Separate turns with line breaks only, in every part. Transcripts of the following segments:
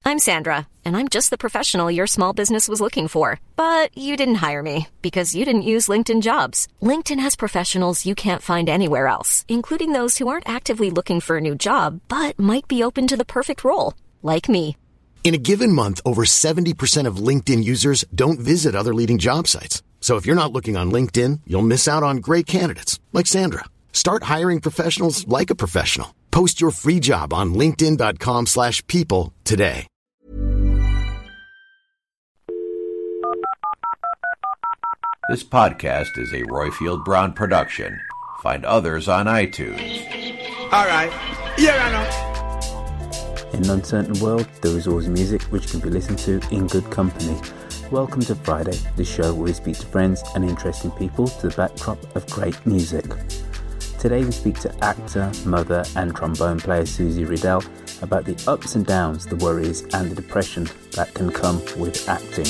I'm Sandra, and I'm just the professional your small business was looking for. But you didn't hire me because you didn't use LinkedIn Jobs. LinkedIn has professionals you can't find anywhere else, including those who aren't actively looking for a new job, but might be open to the perfect role, like me.
In a given month, over 70% of LinkedIn users don't visit other leading job sites. So if you're not looking on LinkedIn, you'll miss out on great candidates like Sandra. Start hiring professionals like a professional. Post your free job on linkedin.com/people today.
This podcast is a Royfield Brown production. Find others on iTunes.
All right. Yeah, I know.
In an uncertain world, there is always music which can be listened to in good company. Welcome to Friday, the show where we speak to friends and interesting people to the backdrop of great music. Today we speak to actor, mother and trombone player Susie Riddell about the ups and downs, the worries and the depression that can come with acting.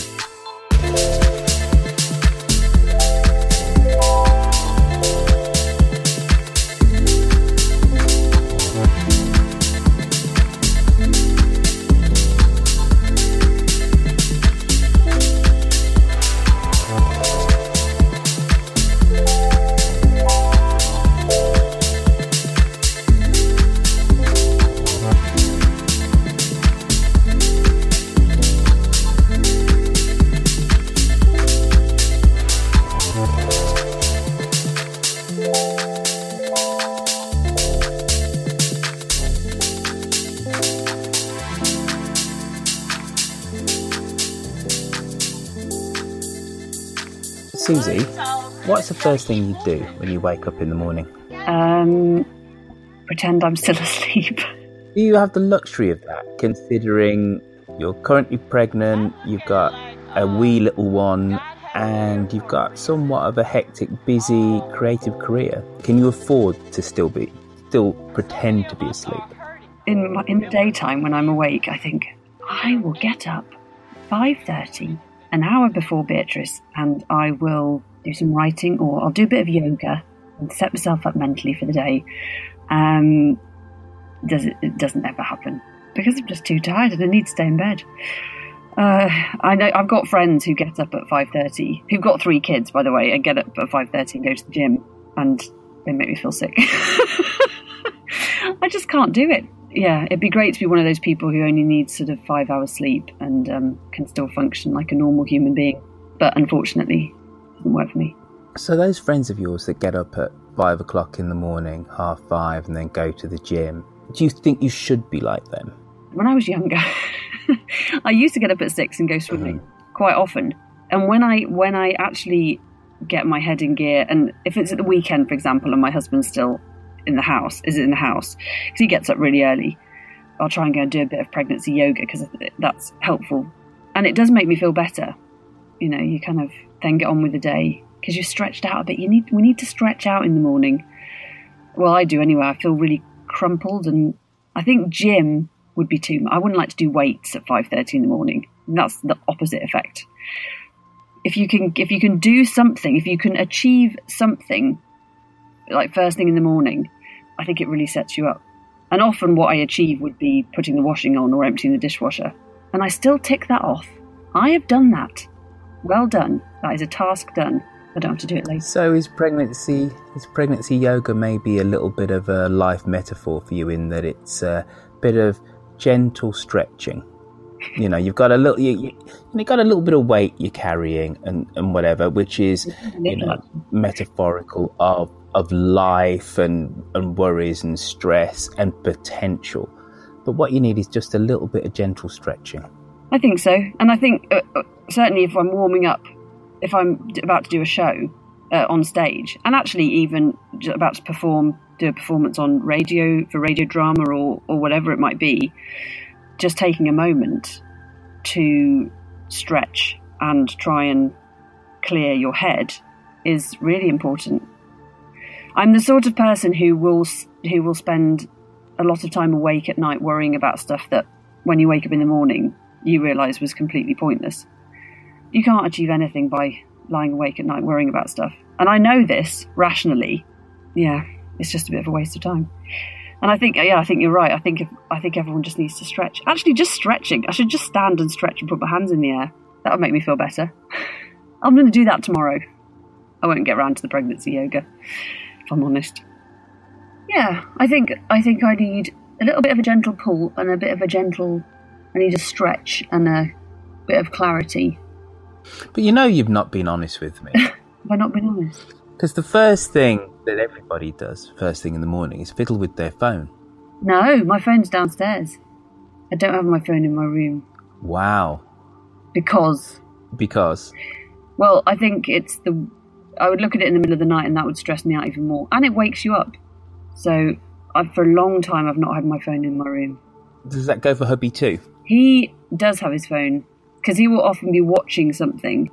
Susie, what's the first thing you do when you wake up in the morning?
Pretend I'm still asleep.
Do you have the luxury of that, considering you're currently pregnant, you've got a wee little one, and you've got somewhat of a hectic, busy, creative career? Can you afford to still pretend to be asleep?
In the daytime when I'm awake, I think, I will get up 5:30, an hour before Beatrice, and I will do some writing, or I'll do a bit of yoga and set myself up mentally for the day. It doesn't ever happen because I'm just too tired and I need to stay in bed. I know I've got friends who get up at 5:30, who've got 3 kids, by the way, and get up at 5:30 and go to the gym, and they make me feel sick. I just can't do it. Yeah, it'd be great to be one of those people who only needs sort of 5 hours sleep and can still function like a normal human being. But unfortunately, it doesn't work for me.
So those friends of yours that get up at 5 o'clock in the morning, 4:30, and then go to the gym, do you think you should be like them?
When I was younger, I used to get up at 6 and go swimming quite often. And when I actually get my head in gear, and if it's at the weekend, for example, and my husband's still in the house, because he gets up really early, I'll try and go and do a bit of pregnancy yoga because that's helpful. And it does make me feel better. You know, you kind of then get on with the day because you're stretched out a bit. We need to stretch out in the morning. Well, I do anyway. I feel really crumpled, and I think gym would be too much. I wouldn't like to do weights at 5:30 in the morning. That's the opposite effect. If you can do something, if you can achieve something like first thing in the morning, I think it really sets you up. And often what I achieve would be putting the washing on or emptying the dishwasher. And I still tick that off. I have done that. Well done. That is a task done. I don't have to do it later.
So is pregnancy yoga maybe a little bit of a life metaphor for you, in that it's a bit of gentle stretching? You know, you've got a little, you got a little bit of weight you're carrying and whatever, which is, you know, metaphorical of life and worries and stress and potential. But what you need is just a little bit of gentle stretching.
I think so. And I think certainly if I'm warming up, if I'm about to do a show on stage, and actually even about to do a performance on radio, for radio drama or whatever it might be, just taking a moment to stretch and try and clear your head is really important. I'm the sort of person who will spend a lot of time awake at night worrying about stuff that when you wake up in the morning you realise was completely pointless. You can't achieve anything by lying awake at night worrying about stuff. And I know this rationally. Yeah, it's just a bit of a waste of time. And I think you're right. I think everyone just needs to stretch. Actually, just stretching. I should just stand and stretch and put my hands in the air. That would make me feel better. I'm going to do that tomorrow. I won't get around to the pregnancy yoga, if I'm honest. Yeah, I think I need a little bit of a gentle pull and I need a stretch and a bit of clarity.
But you've not been honest with me.
Have I not been honest?
Because the first thing that everybody does first thing in the morning is fiddle with their phone.
No, my phone's downstairs. I don't have my phone in my room.
Wow.
Because? Well, I think I would look at it in the middle of the night and that would stress me out even more. And it wakes you up. So for a long time, I've not had my phone in my room.
Does that go for hubby too?
He does have his phone because he will often be watching something,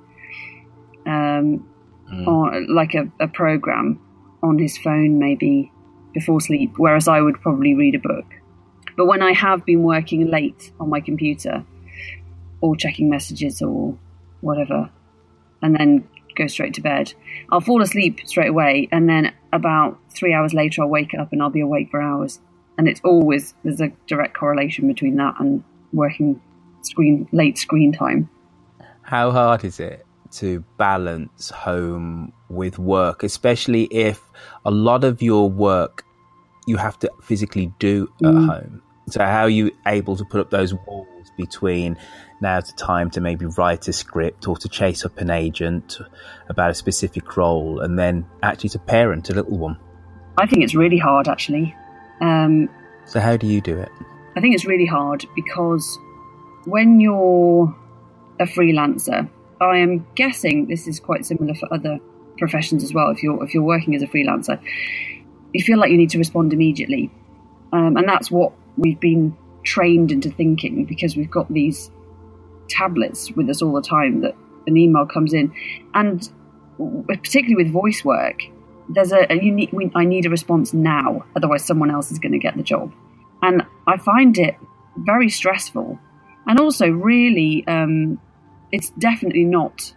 or like a program on his phone maybe before sleep, whereas I would probably read a book. But when I have been working late on my computer or checking messages or whatever, and then go straight to bed, I'll fall asleep straight away, and then about 3 hours later I'll wake up and I'll be awake for hours. And there's a direct correlation between that and working late screen time.
How hard is it to balance home with work, especially if a lot of your work you have to physically do at home? So how are you able to put up those walls between now's the time to maybe write a script or to chase up an agent about a specific role, and then actually to parent a little one?
I think it's really hard, actually.
So how do you do it?
I think it's really hard because when you're a freelancer, I am guessing this is quite similar for other professions as well. If you're working as a freelancer, you feel like you need to respond immediately, and that's what we've been trained into thinking, because we've got these tablets with us all the time that an email comes in, and particularly with voice work, I need a response now, otherwise someone else is going to get the job. And I find it very stressful, and also really it's definitely not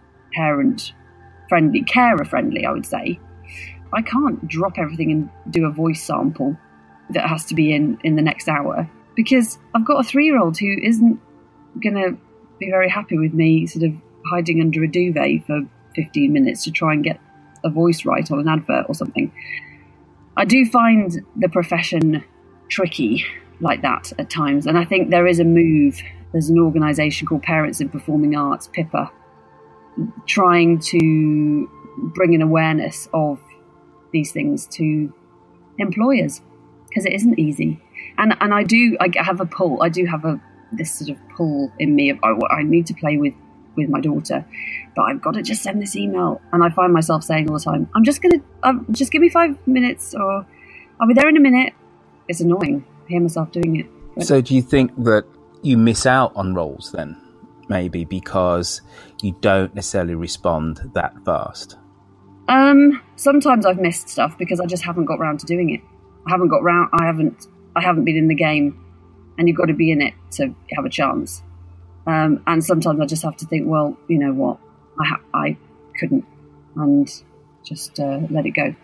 carer friendly, I would say. I can't drop everything and do a voice sample that has to be in the next hour, because I've got a 3-year-old who isn't going to be very happy with me sort of hiding under a duvet for 15 minutes to try and get a voice right on an advert or something. I do find the profession tricky like that at times, and I think there is a move. There's an organisation called Parents in Performing Arts, PIPA, trying to bring an awareness of these things to employers, because it isn't easy. And I have a pull. I do have this sort of pull in me of I need to play with my daughter, but I've got to just send this email. And I find myself saying all the time, just give me 5 minutes, or I'll be there in a minute. It's annoying. I hear myself doing it. But
so do you think that you miss out on roles then, maybe because you don't necessarily respond that fast?
Sometimes I've missed stuff because I just haven't got round to doing it. I haven't been in the game, and you've got to be in it to have a chance. And sometimes I just have to think, well, you know what, I couldn't, and just let it go.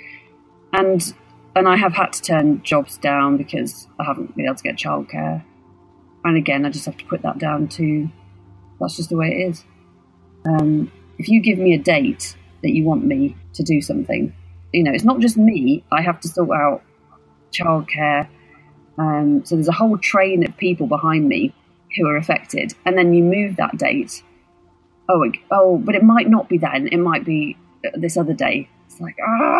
And I have had to turn jobs down because I haven't been able to get childcare. And again, I just have to put that down to, that's just the way it is. If you give me a date that you want me to do something, it's not just me. I have to sort out childcare. So there's a whole train of people behind me who are affected. And then you move that date. Oh, but it might not be then. It might be this other day. It's like,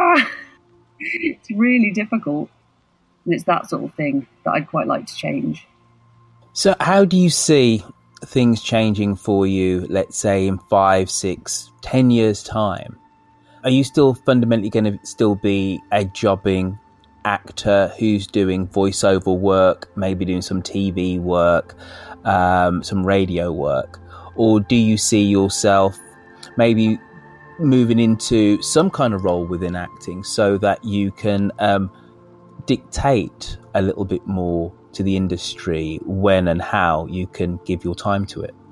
it's really difficult. And it's that sort of thing that I'd quite like to change.
So how do you see things changing for you, let's say in 5, 6, 10 years' time? Are you still fundamentally going to still be a jobbing actor who's doing voiceover work, maybe doing some TV work, some radio work? Or do you see yourself maybe moving into some kind of role within acting so that you can dictate a little bit more to the industry when and how you can give your time to it?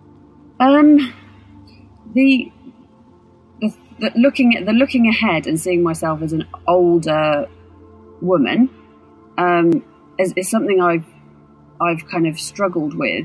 The looking ahead and seeing myself as an older woman, is something I've kind of struggled with,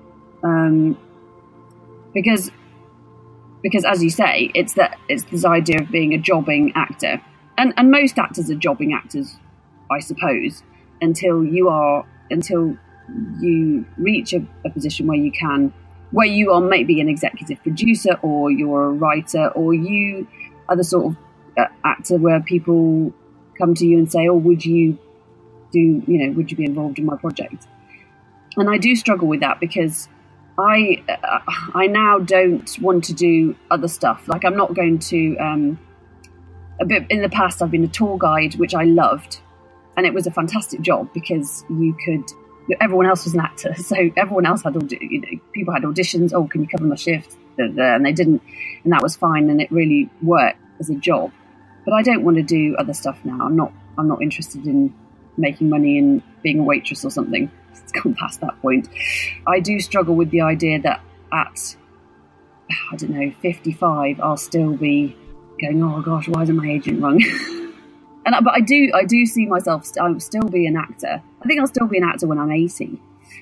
because as you say, it's this idea of being a jobbing actor, and most actors are jobbing actors, I suppose, until you reach a position where you are maybe an executive producer, or you're a writer, or you are the sort of actor where people come to you and say, oh, would you be involved in my project? And I do struggle with that, because I now don't want to do other stuff. Like, I'm not going to, a bit in the past, I've been a tour guide, which I loved. And it was a fantastic job, because everyone else was an actor. So everyone else had, people had auditions. Oh, can you cover my shift? And they didn't. And that was fine. And it really worked as a job. But I don't want to do other stuff now. I'm not interested in making money and being a waitress or something. It's gone past that point. I do struggle with the idea that at, 55, I'll still be going, oh gosh, why isn't my agent rung? But I do see myself, I'll still be an actor. I think I'll still be an actor when I'm 80,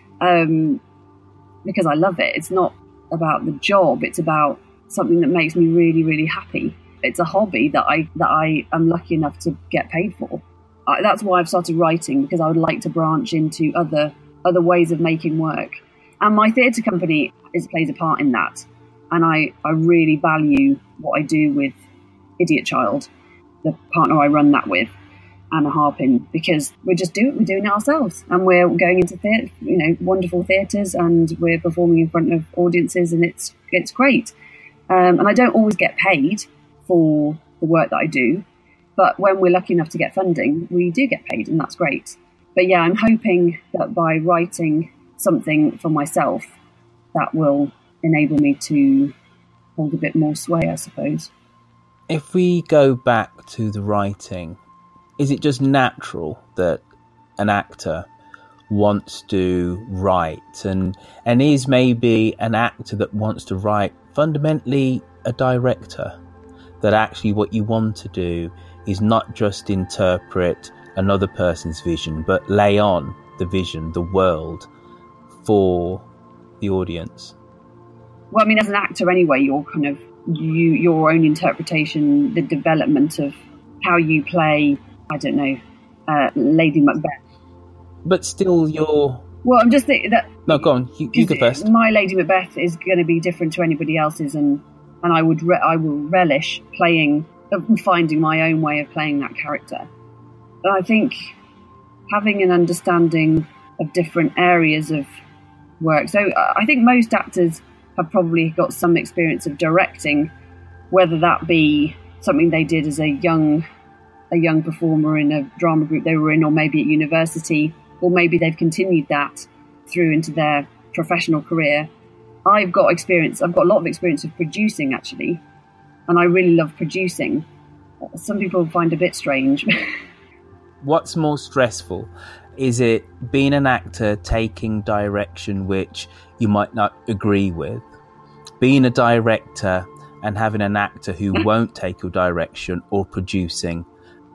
because I love it. It's not about the job. It's about something that makes me really, really happy. It's a hobby that I am lucky enough to get paid for. That's why I've started writing, because I would like to branch into other ways of making work. And my theatre company plays a part in that. And I really value what I do with Idiot Child, the partner I run that with, Anna Harpin, because we're doing it ourselves, and we're going into theatre, wonderful theatres, and we're performing in front of audiences, and it's great. And I don't always get paid for the work that I do, but when we're lucky enough to get funding, we do get paid, and that's great. But yeah, I'm hoping that by writing something for myself, that will enable me to hold a bit more sway, I suppose.
If we go back to the writing, is it just natural that an actor wants to write, and is maybe an actor that wants to write fundamentally a director? That actually what you want to do is not just interpret another person's vision, but lay on the vision, the world, for the audience?
Well, I mean, as an actor anyway, you're kind of your own interpretation, the development of how you play, Lady Macbeth.
But still you're...
Well, I'm just thinking that...
No, go on, you go first.
My Lady Macbeth is going to be different to anybody else's, and I will relish finding my own way of playing that character. But I think having an understanding of different areas of work. So I think most actors have probably got some experience of directing, whether that be something they did as a young performer in a drama group they were in, or maybe at university, or maybe they've continued that through into their professional career. I've got a lot of experience of producing, actually, and I really love producing. Some people find it a bit strange.
What's more stressful? Is it being an actor taking direction which you might not agree with? Being a director and having an actor who won't take your direction, or producing?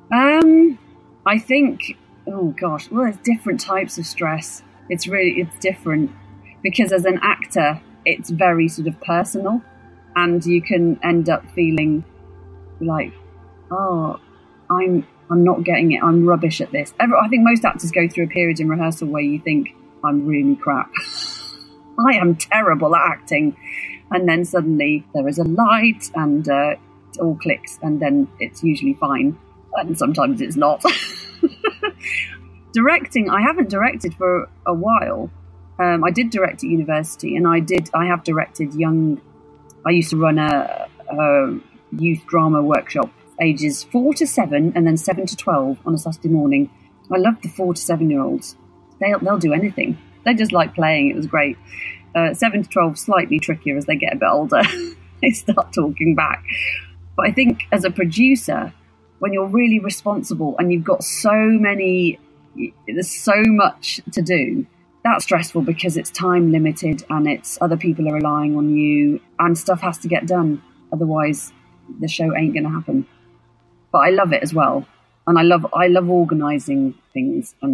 I think, there's different types of stress. It's different, because as an actor, it's very sort of personal, and you can end up feeling like, oh, I'm not getting it. I'm rubbish at this. I think most actors go through a period in rehearsal where you think, I'm really crap. I am terrible at acting. And then suddenly there is a light and it all clicks, and then it's usually fine. And sometimes it's not. Directing, I haven't directed for a while. I did direct at university, and I have directed I used to run a youth drama workshop, ages 4 to 7 and then 7 to 12 on a Saturday morning. I loved the 4 to 7-year-olds. They'll do anything. They just like playing. It was great. 7 to 12, slightly trickier as they get a bit older. They start talking back. But I think as a producer, when you're really responsible and you've got there's so much to do, that's stressful, because it's time limited and it's other people are relying on you, and stuff has to get done. Otherwise, the show ain't going to happen. But I love it as well. And I love organising things and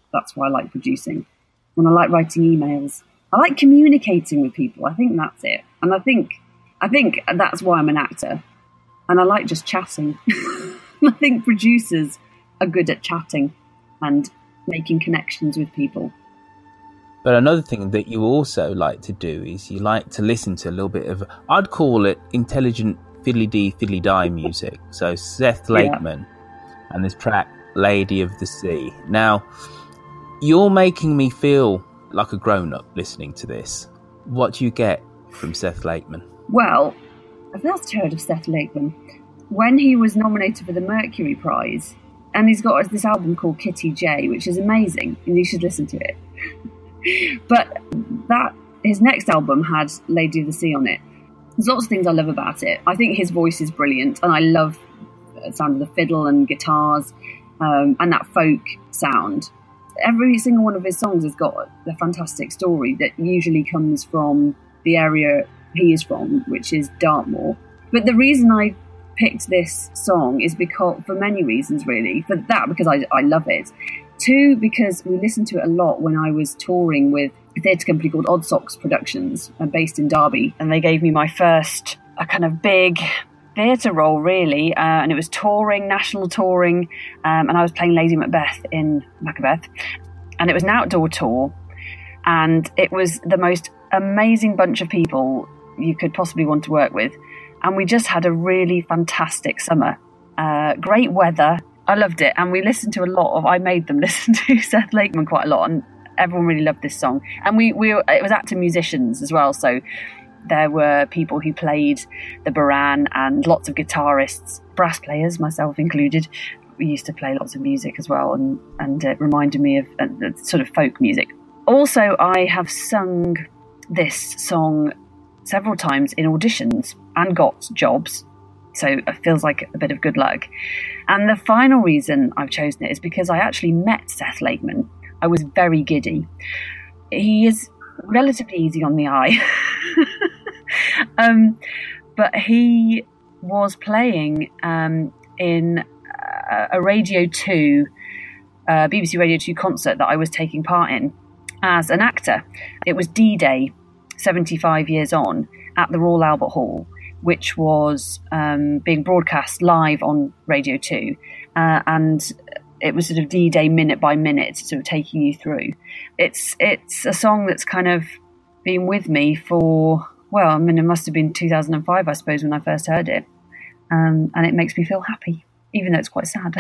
that's why I like producing. And I like writing emails. I like communicating with people. I think that's it. And I think that's why I'm an actor. And I like just chatting. I think producers are good at chatting and making connections with people.
But another thing that you also like to do is you like to listen to a little bit of, I'd call it intelligent fiddly-dee, fiddly-die music. So Seth Lakeman and this track, Lady of the Sea. Now, you're making me feel like a grown-up listening to this. What do you get from Seth Lakeman?
Well, I first heard of Seth Lakeman when he was nominated for the Mercury Prize, and he's got this album called Kitty J, which is amazing, and you should listen to it. But his next album had Lady of the Sea on it. There's lots of things I love about it. I think his voice is brilliant, and I love the sound of the fiddle and guitars, and that folk sound. Every single one of his songs has got a fantastic story that usually comes from the area he is from, which is Dartmoor. But the reason I picked this song is because, for many reasons really. For that, because I love it. 2, because we listened to it a lot when I was touring with a theatre company called Odd Socks Productions, based in Derby. And they gave me my first kind of big theatre role, really. And it was touring, national touring. And I was playing Lady Macbeth in Macbeth. And it was an outdoor tour. And it was the most amazing bunch of people you could possibly want to work with. And we just had a really fantastic summer. Great weather. I loved it. And we listened to I made them listen to Seth Lakeman quite a lot. And everyone really loved this song. And it was active musicians as well. So there were people who played the baran and lots of guitarists, brass players, myself included. We used to play lots of music as well. And it reminded me of sort of folk music. Also, I have sung this song several times in auditions and got jobs. So it feels like a bit of good luck. And the final reason I've chosen it is because I actually met Seth Lakeman. I was very giddy. He is relatively easy on the eye. But he was playing in a Radio 2, BBC Radio 2 concert that I was taking part in as an actor. It was D-Day, 75 years on, at the Royal Albert Hall, which was being broadcast live on Radio 2. And it was sort of D-Day minute by minute, sort of taking you through. It's a song that's kind of been with me for, well, I mean, it must have been 2005, I suppose, when I first heard it. And it makes me feel happy, even though it's quite sad.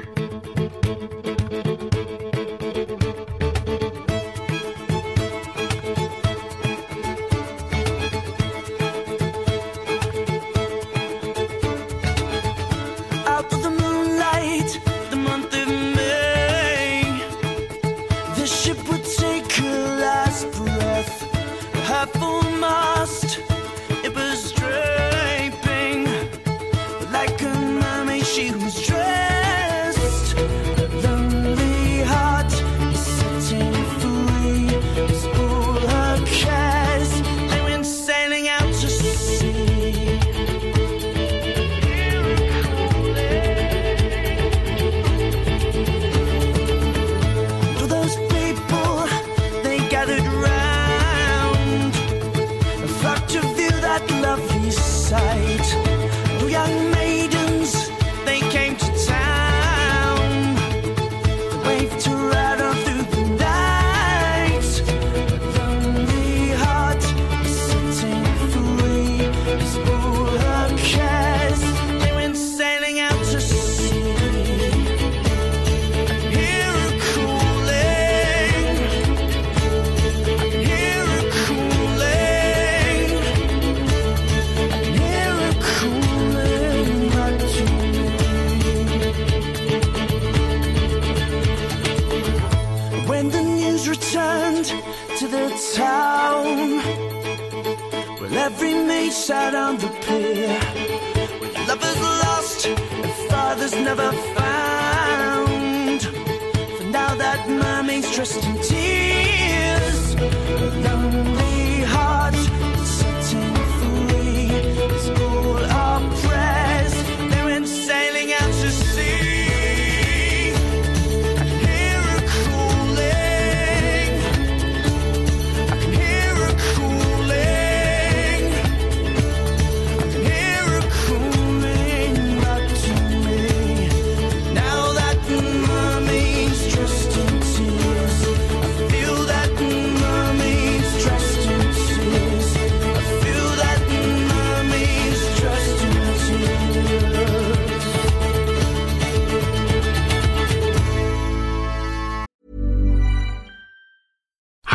Sat on the pier with lovers lost and fathers never found. For now that mermaid's dressed in tears, a lonely heart setting free is all our prayers. They went sailing out to sea. I can hear her calling.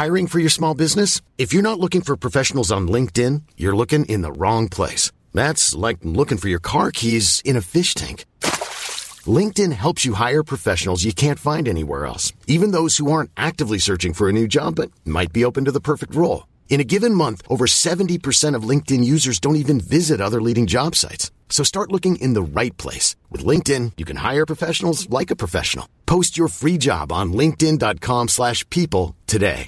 Hiring for your small business? If you're not looking for professionals on LinkedIn, you're looking in the wrong place. That's like looking for your car keys in a fish tank. LinkedIn helps you hire professionals you can't find anywhere else, even those who aren't actively searching for a new job but might be open to the perfect role. In a given month, over 70% of LinkedIn users don't even visit other leading job sites. So start looking in the right place. With LinkedIn, you can hire professionals like a professional. Post your free job on linkedin.com/people today.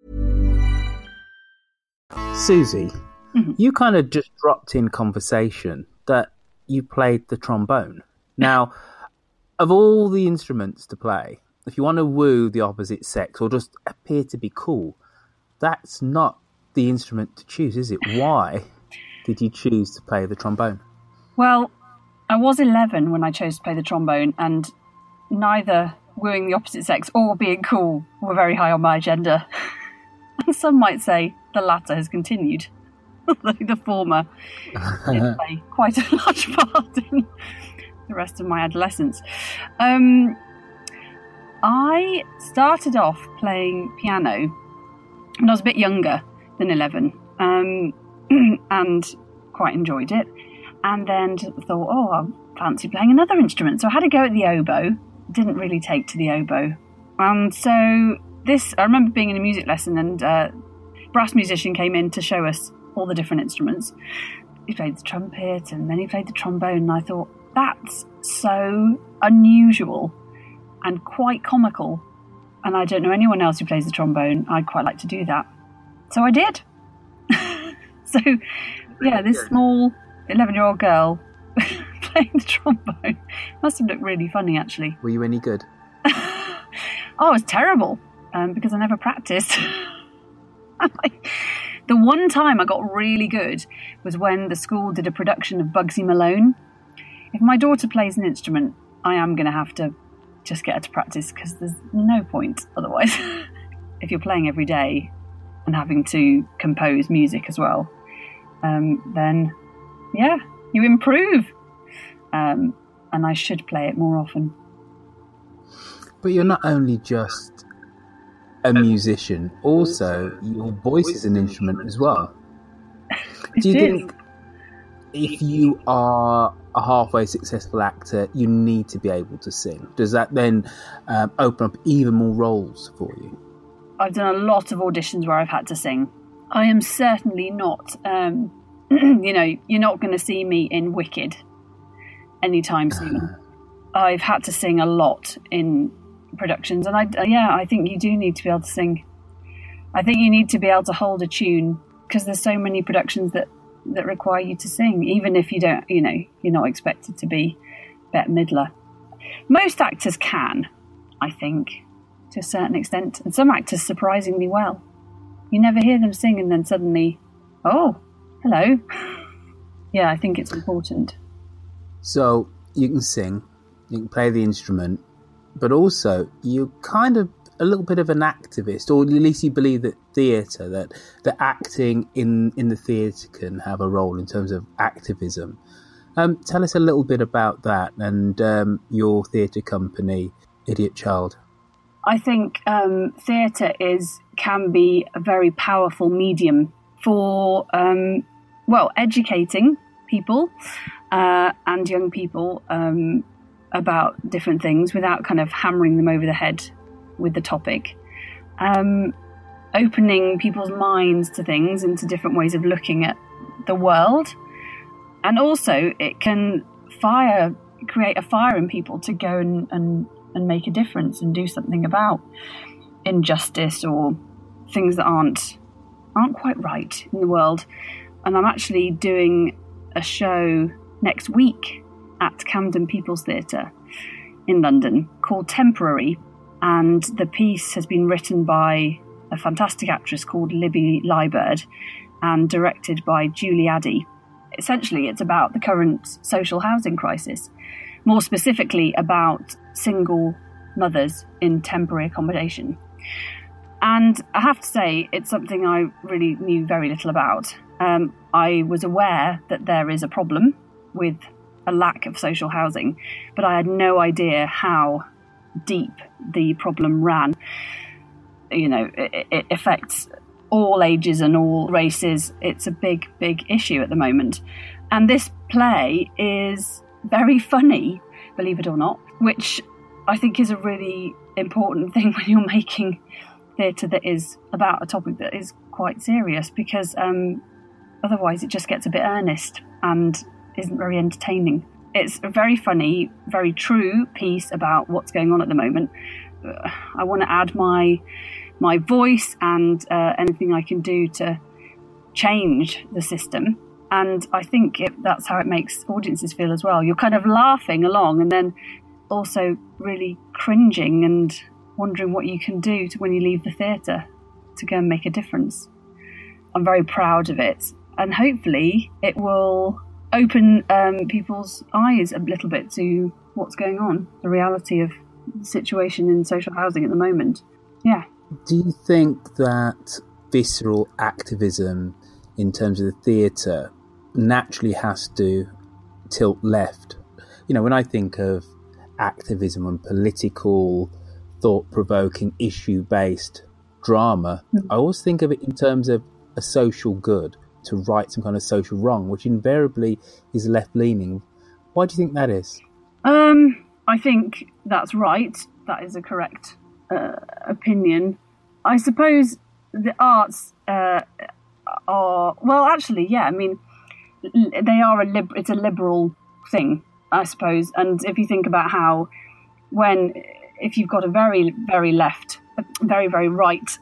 Susie, you kind of just dropped in conversation that you played the trombone. Now, of all the instruments to play, if you want to woo the opposite sex or just appear to be cool, that's not the instrument to choose, is it? Why did you choose to play the trombone?
Well, I was 11 when I chose to play the trombone, and neither wooing the opposite sex or being cool were very high on my agenda. And some might say the latter has continued, although the former did play quite a large part in the rest of my adolescence. I started off playing piano when I was a bit younger than 11, and quite enjoyed it. And then thought, I fancy playing another instrument. So I had a go at the oboe. Didn't really take to the oboe. And so I remember being in a music lesson, and a brass musician came in to show us all the different instruments. He played the trumpet, and then he played the trombone, and I thought, that's so unusual and quite comical. And I don't know anyone else who plays the trombone. I'd quite like to do that. So I did. So, yeah, this small 11-year-old girl playing the trombone must have looked really funny, actually.
Were you any good?
I was terrible, because I never practiced. The one time I got really good was when the school did a production of Bugsy Malone. If my daughter plays an instrument, I am going to have to just get her to practice, because there's no point otherwise. If you're playing every day and having to compose music as well, then, yeah, you improve. And I should play it more often.
But you're not only just a musician, also your voice is an instrument as well. Do you think if you are a halfway successful actor, you need to be able to sing? Does that then open up even more roles for you?
I've done a lot of auditions where I've had to sing. I am certainly not, you're not going to see me in Wicked anytime soon. I've had to sing a lot in productions, and I think you do need to be able to sing. I think you need to be able to hold a tune, because there's so many productions that require you to sing, even if you don't, you're not expected to be Bette Midler. Most actors can, I think, to a certain extent, and some actors surprisingly well. You never hear them sing and then suddenly, oh, hello. Yeah, I think it's important.
So you can sing, you can play the instrument, but also you're kind of a little bit of an activist, or at least you believe that theatre, that acting in the theatre can have a role in terms of activism. Tell us a little bit about that and your theatre company, Idiot Child.
I think theatre can be a very powerful medium for, educating people and young people about different things without kind of hammering them over the head with the topic. Opening people's minds to things and to different ways of looking at the world. And also it can create a fire in people to go and make a difference and do something about injustice or things that aren't quite right in the world. And I'm actually doing a show next week at Camden People's Theatre in London called Temporary, and the piece has been written by a fantastic actress called Libby Liebird and directed by Julie Addy. Essentially, it's about the current social housing crisis, more specifically about single mothers in temporary accommodation. And I have to say, it's something I really knew very little about. I was aware that there is a problem with a lack of social housing, but I had no idea how deep the problem ran. it affects all ages and all races. It's a big, big issue at the moment. And this play is very funny, believe it or not, which I think is a really important thing when you're making theatre that is about a topic that is quite serious, because otherwise it just gets a bit earnest and isn't very entertaining. It's a very funny, very true piece about what's going on at the moment. I want to add my voice and anything I can do to change the system. And I think that's how it makes audiences feel as well. You're kind of laughing along and then also really cringing and wondering what you can do when you leave the theatre to go and make a difference. I'm very proud of it. And hopefully it will open people's eyes a little bit to what's going on, the reality of the situation in social housing at the moment. Yeah.
Do you think that visceral activism in terms of the theatre naturally has to tilt left? When I think of activism and political, thought-provoking, issue-based drama, I always think of it in terms of a social good, to right some kind of social wrong, which invariably is left-leaning. Why do you think that is?
I think that's right. That is a correct opinion. I suppose the arts are... Well, actually, yeah, I mean, they are it's a liberal thing, I suppose. And if you think about how if you've got a very, very left, very, very right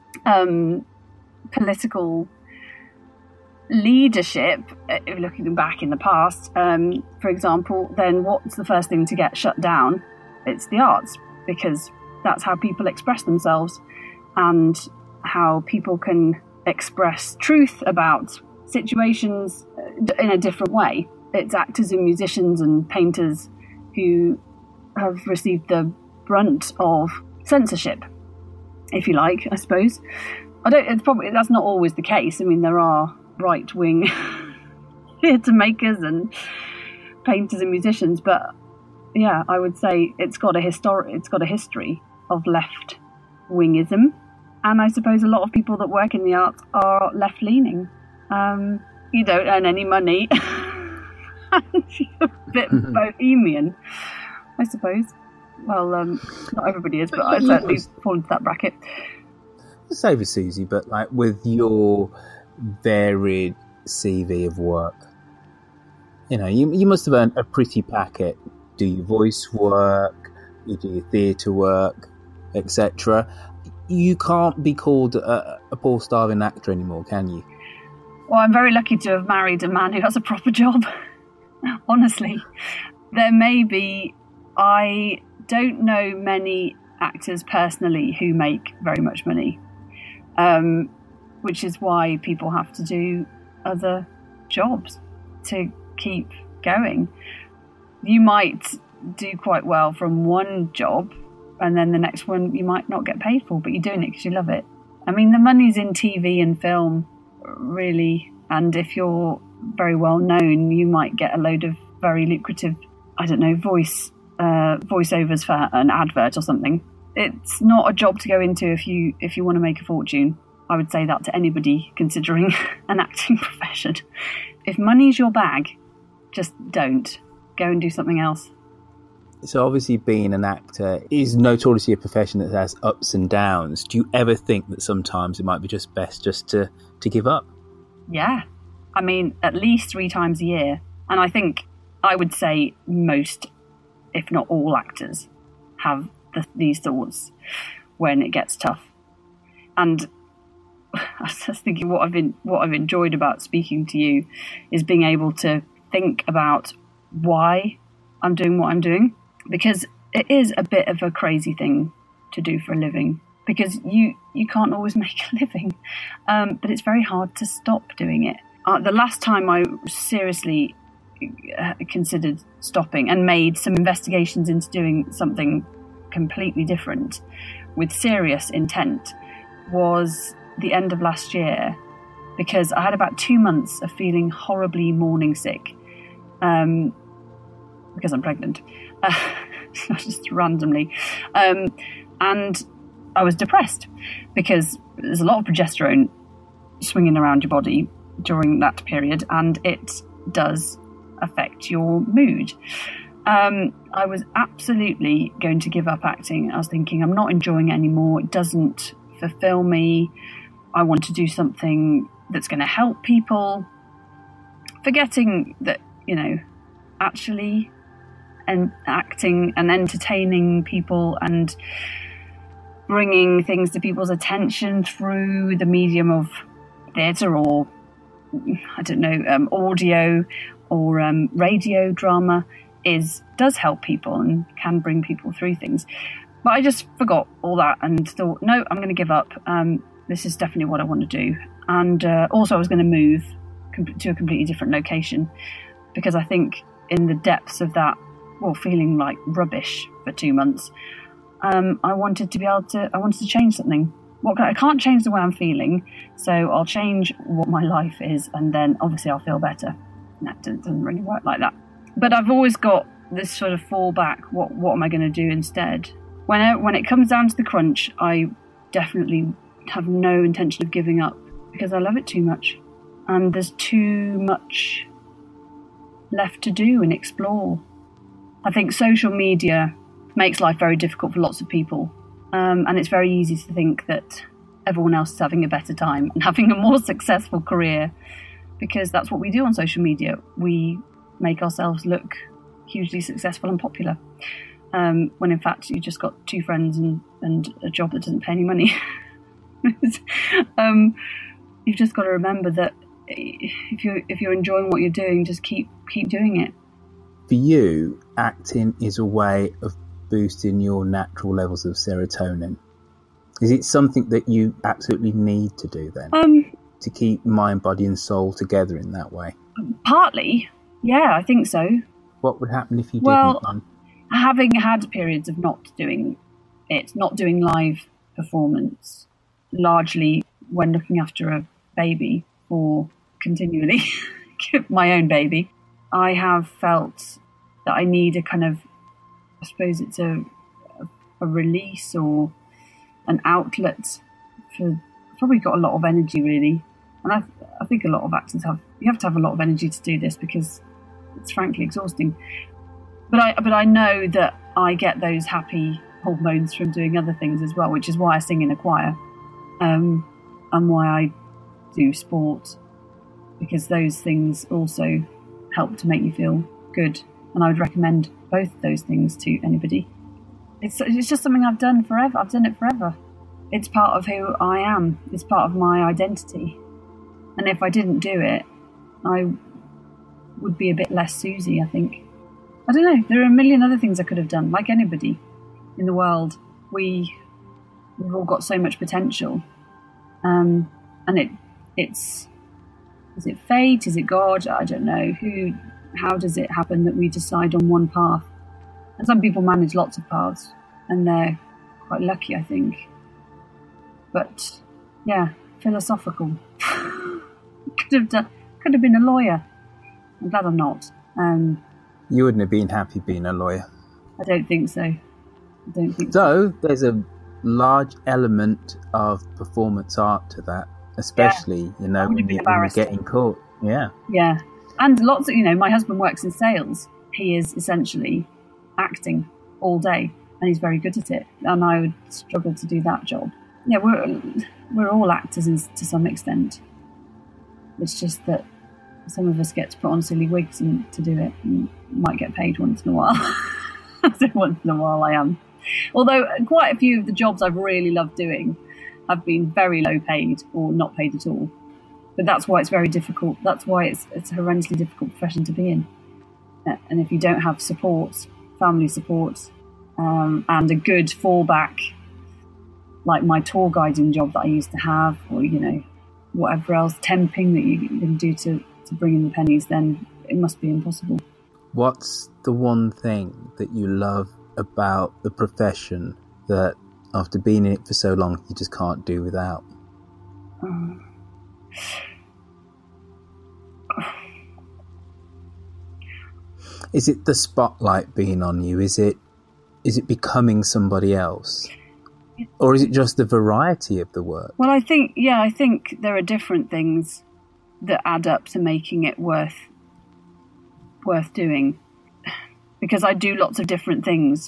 political leadership, looking back in the past, for example, then what's the first thing to get shut down? It's the arts, because that's how people express themselves and how people can express truth about situations in a different way. It's actors and musicians and painters who have received the brunt of censorship, if you like, I suppose. That's not always the case. I mean, there are right-wing theatre makers and painters and musicians, but yeah, I would say it's got a history of left-wingism, and I suppose a lot of people that work in the arts are left-leaning. You don't earn any money, and you're a bit bohemian, I suppose. Well, not everybody is, but I certainly fall into that bracket.
Say for Susie, but like with your varied CV of work, you must have earned a pretty packet. Do your voice work, you do your theatre work, etc. You can't be called a poor starving actor anymore, can you?
Well, I'm very lucky to have married a man who has a proper job. Honestly, there may be. I don't know many actors personally who make very much money. Which is why people have to do other jobs to keep going. You might do quite well from one job, and then the next one you might not get paid for, but you're doing it because you love it. I mean, the money's in TV and film, really, and if you're very well known, you might get a load of very lucrative, voiceovers for an advert or something. It's not a job to go into if you want to make a fortune. I would say that to anybody considering an acting profession. If money's your bag, just don't. Go and do something else.
So obviously being an actor is notoriously a profession that has ups and downs. Do you ever think that sometimes it might be just best just to give up?
Yeah. I mean, at least 3 times a year. And I would say most, if not all actors, have these thoughts when it gets tough. And I was just thinking what I've enjoyed about speaking to you is being able to think about why I'm doing what I'm doing, because it is a bit of a crazy thing to do for a living, because you can't always make a living, but it's very hard to stop doing it. The last time I seriously considered stopping and made some investigations into doing something completely different with serious intent was the end of last year, because I had about 2 months of feeling horribly morning sick, because I'm pregnant, not just randomly, and I was depressed because there's a lot of progesterone swinging around your body during that period, and it does affect your mood. I was absolutely going to give up acting. I was thinking, I'm not enjoying it anymore. It doesn't fulfill me. I want to do something that's going to help people. Forgetting that, actually and acting and entertaining people and bringing things to people's attention through the medium of theatre or, I don't know, audio or radio drama does help people and can bring people through things. But I just forgot all that and thought, no, I'm going to give up. This is definitely what I want to do. And also I was going to move to a completely different location, because I think in the depths of that, feeling like rubbish for 2 months, I wanted to change something. I can't change the way I'm feeling, so I'll change what my life is, and then obviously I'll feel better. That doesn't really work like that. But I've always got this sort of fallback. What am I going to do instead? When it comes down to the crunch, I definitely have no intention of giving up, because I love it too much. And there's too much left to do and explore. I think social media makes life very difficult for lots of people. And it's very easy to think that everyone else is having a better time and having a more successful career, because that's what we do on social media. We make ourselves look hugely successful and popular, when in fact you've just got 2 friends and a job that doesn't pay any money. You've just got to remember that if you're enjoying what you're doing, just keep doing it.
For you, acting is a way of boosting your natural levels of serotonin. Is it something that you absolutely need to do then, to keep mind, body and soul together in that way?
Partly, yeah, I think so.
What would happen if you didn't?
Well, having had periods of not doing live performance, largely when looking after a baby or continually my own baby, I have felt that I need a kind of, I suppose it's a release or an outlet for, probably got a lot of energy really. And I think a lot of actors you have to have a lot of energy to do this, because it's frankly exhausting. But I know that I get those happy hormones from doing other things as well, which is why I sing in a choir, and why I do sport, because those things also help to make you feel good. And I would recommend both those things to anybody. It's just something I've done forever. I've done it forever. It's part of who I am. It's part of my identity. And if I didn't do it, I would be a bit less Susie, I think. I don't know. There are a million other things I could have done. Like anybody in the world, we've all got so much potential. And it's is it fate? Is it God? I don't know. How does it happen that we decide on one path? And some people manage lots of paths, and they're quite lucky, I think. But yeah, philosophical. Could have been a lawyer. I'm glad I'm not.
You wouldn't have been happy being a lawyer.
I don't think so.
So there's a large element of performance art to that, especially when you're getting caught. Yeah.
Yeah. And lots of, my husband works in sales. He is essentially acting all day, and he's very good at it. And I would struggle to do that job. Yeah, we're all actors to some extent. It's just that some of us get to put on silly wigs to do it, and might get paid once in a while. So once in a while I am. Although quite a few of the jobs I've really loved doing have been very low paid or not paid at all. But that's why it's very difficult. That's why it's a horrendously difficult profession to be in. And if you don't have support, family support, and a good fallback, like my tour guiding job that I used to have, or, whatever else, temping that you can do to bring in the pennies, then it must be impossible.
What's the one thing that you love about the profession that after being in it for so long you just can't do without? Is it the spotlight being on you? Is it becoming somebody else? Or is it just the variety of the work?
Well, I think there are different things that add up to making it worth doing. Because I do lots of different things.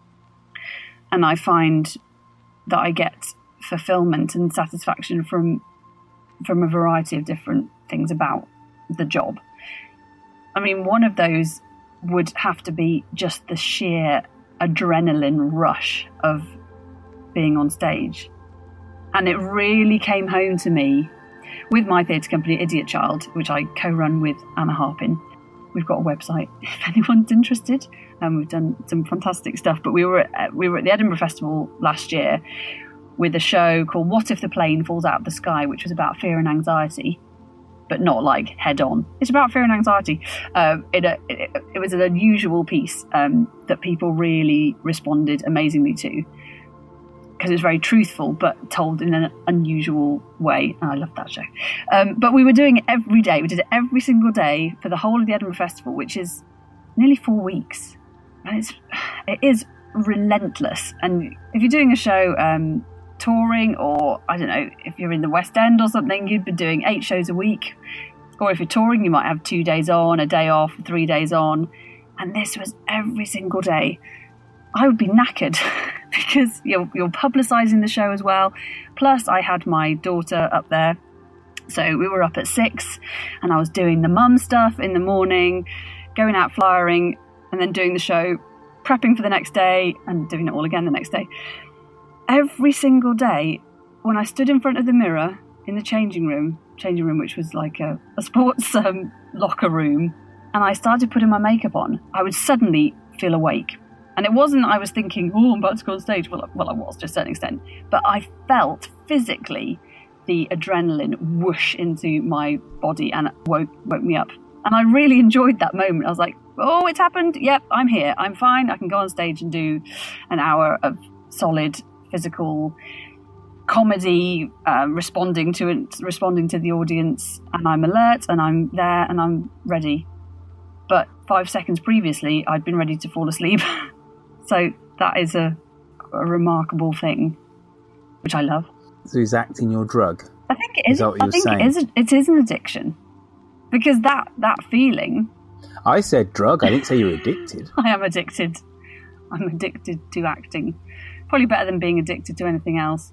And I find that I get fulfillment and satisfaction from a variety of different things about the job. I mean, one of those would have to be just the sheer adrenaline rush of being on stage. And it really came home to me with my theatre company, Idiot Child, which I co-run with Anna Harpin. We've got a website if anyone's interested. We've done some fantastic stuff. But we were at the Edinburgh Festival last year with a show called What If the Plane Falls Out of the Sky, which was about fear and anxiety, but not like head on. It's about fear and anxiety. It was an unusual piece that people really responded amazingly to, because it was very truthful but told in an unusual way. And I loved that show. But we were doing it every day. We did it every single day for the whole of the Edinburgh Festival, which is nearly 4 weeks. And it is relentless. And if you're doing a show touring, or I don't know, if you're in the West End or something, you'd be doing 8 shows a week. Or if you're touring, you might have 2 days on, a day off, 3 days on. And this was every single day. I would be knackered because you're publicising the show as well. Plus, I had my daughter up there. So we were up at 6 and I was doing the mum stuff in the morning, going out flyering, and then doing the show, prepping for the next day and doing it all again the next day. Every single day, when I stood in front of the mirror in the changing room, which was like a sports locker room, and I started putting my makeup on, I would suddenly feel awake. And it wasn't I was thinking, oh, I'm about to go on stage. Well, I was to a certain extent. But I felt physically the adrenaline whoosh into my body and it woke me up. And I really enjoyed that moment. I was like, oh, it's happened. Yep, I'm here. I'm fine. I can go on stage and do an hour of solid physical comedy, responding to the audience, and I'm alert and I'm there and I'm ready. But 5 seconds previously, I'd been ready to fall asleep. So that is a remarkable thing, which I love.
So is acting your drug?
I think it is. It is an addiction, because that feeling.
I said drug. I didn't say you were addicted.
I am addicted. I'm addicted to acting. Probably better than being addicted to anything else.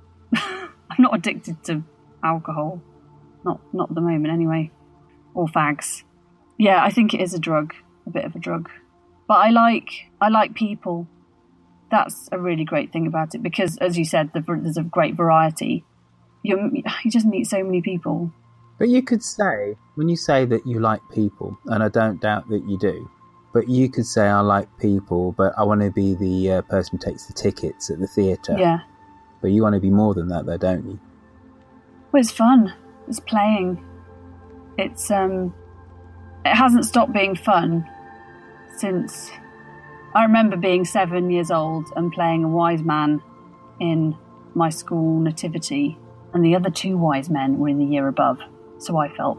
I'm not addicted to alcohol. Not at the moment, anyway. Or fags. Yeah, I think it is a drug. A bit of a drug. But I like people. That's a really great thing about it, because, as you said, there's a great variety. You just meet so many people.
But you could say, when you say that you like people, and I don't doubt that you do, but you could say, I like people, but I want to be the person who takes the tickets at the theatre.
Yeah.
But you want to be more than that, though, don't you?
Well, it's fun. It's playing. It's it hasn't stopped being fun since I remember being 7 years old and playing a wise man in my school nativity, and the other 2 wise men were in the year above. So I felt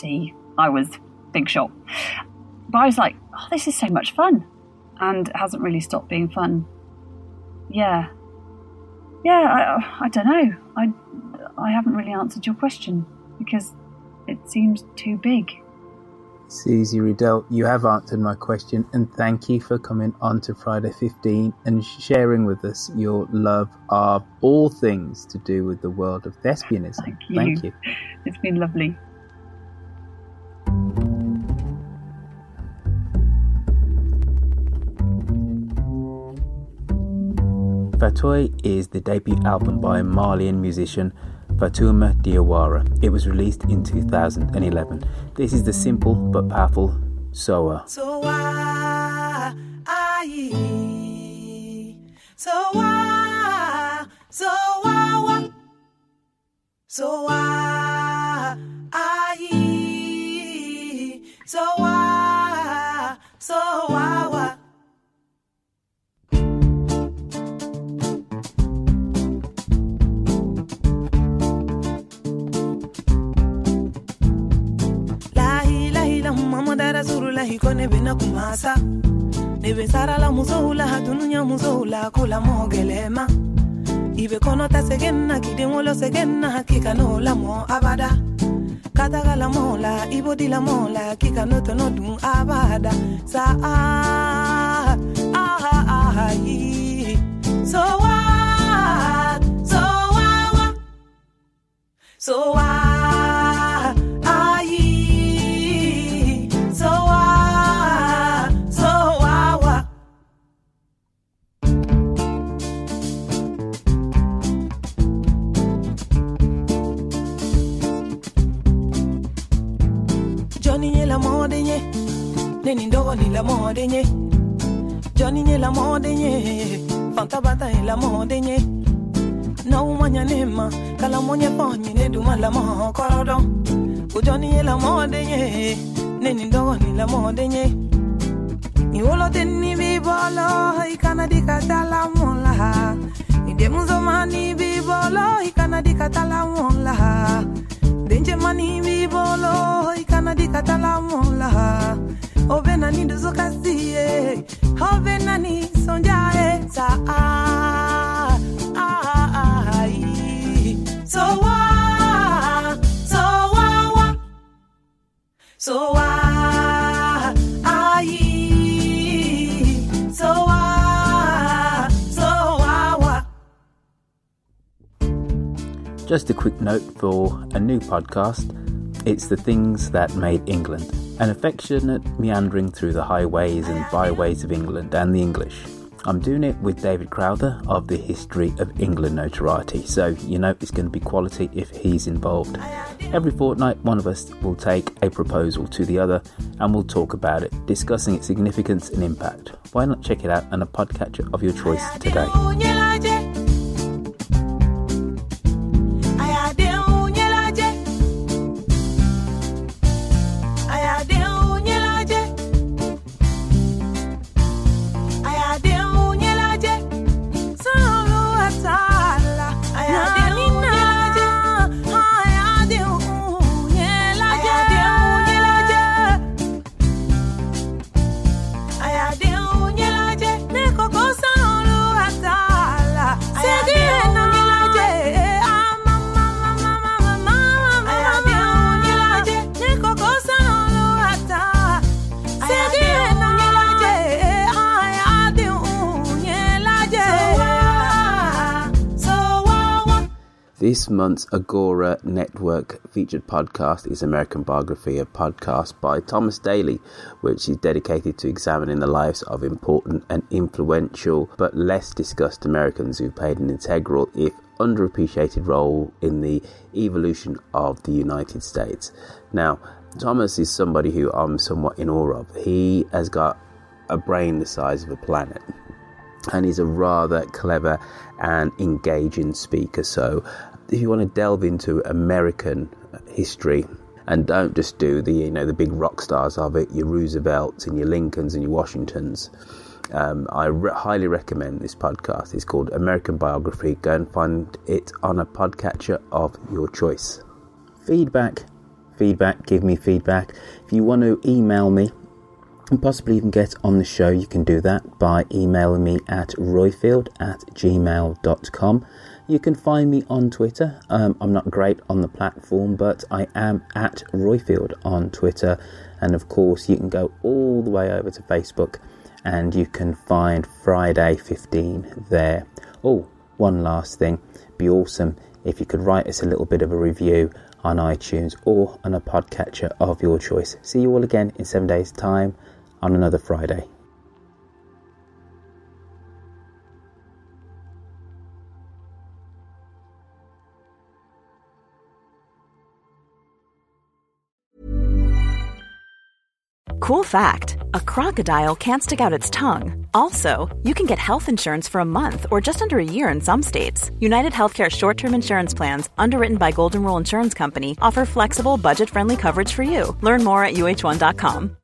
I was big shot. But I was like, oh, this is so much fun. And it hasn't really stopped being fun. Yeah. Yeah, I don't know. I haven't really answered your question because it seems too big.
Susie Riddell, you have answered my question, and thank you for coming on to Friday 15 and sharing with us your love of all things to do with the world of thespianism. Thank you.
It's been lovely.
Fatoi is the debut album by Malian musician Fatuma Diawara. It was released in 2011. This is the simple but powerful Soa.
Soa, aye. Soa, soa, soa, aye. Soa, soa. Mamada Rasulullah kone bina kumasa Nebe sara la muzoula dununya muzoula kula mogelema Ibe kono ta segena kidengolo segena kikano la mo abada. Kataga la mola ibodi la mola kikano to no dum abada. Sa so what? So what? So what? So what? So what? Johnny nye la mode nye, neni ndogo ni la mode nye. Johnny nye la mode nye, fanta bata nye la mode nye. Na umanya nema, kala monye ponye ne duma la mo korodo. Johnny nye la mode nye, neni ndogo ni la mode nye. Ni wolo teni bibolo, ikana di katala mola. Ni demuzo mani bibolo, ikana di katala mola. Denje mani bibolo, ikana di katala mola. Ovena ni duzo kasiye, ovena ni sonjae sa so wa, so wa, so wa, so wa, so wa.
Just a quick note for a new podcast. It's The Things That Made England, an affectionate meandering through the highways and byways of England and the English. I'm doing it with David Crowther of the History of England notoriety, so you know it's going to be quality if he's involved. Every fortnight, one of us will take a proposal to the other and we'll talk about it, discussing its significance and impact. Why not check it out on a podcatcher of your choice today? This month's Agora Network featured podcast is American Biography, a podcast by Thomas Daly, which is dedicated to examining the lives of important and influential but less discussed Americans who played an integral, if underappreciated, role in the evolution of the United States. Now, Thomas is somebody who I'm somewhat in awe of. He has got a brain the size of a planet, and he's a rather clever and engaging speaker. So if you want to delve into American history and don't just do the big rock stars of it, your Roosevelts and your Lincolns and your Washingtons, I highly recommend this podcast. It's called American Biography. Go and find it on a podcatcher of your choice. Feedback, give me feedback. If you want to email me and possibly even get on the show, you can do that by emailing me at royfield@gmail.com. You can find me on Twitter. I'm not great on the platform, but I am at Royfield on Twitter. And of course, you can go all the way over to Facebook and you can find Friday 15 there. Oh, one last thing. It'd be awesome if you could write us a little bit of a review on iTunes or on a podcatcher of your choice. See you all again in 7 days' time on another Friday.
Cool fact, a crocodile can't stick out its tongue. Also, you can get health insurance for a month or just under a year in some states. United Healthcare short-term insurance plans, underwritten by Golden Rule Insurance Company, offer flexible, budget-friendly coverage for you. Learn more at uh1.com.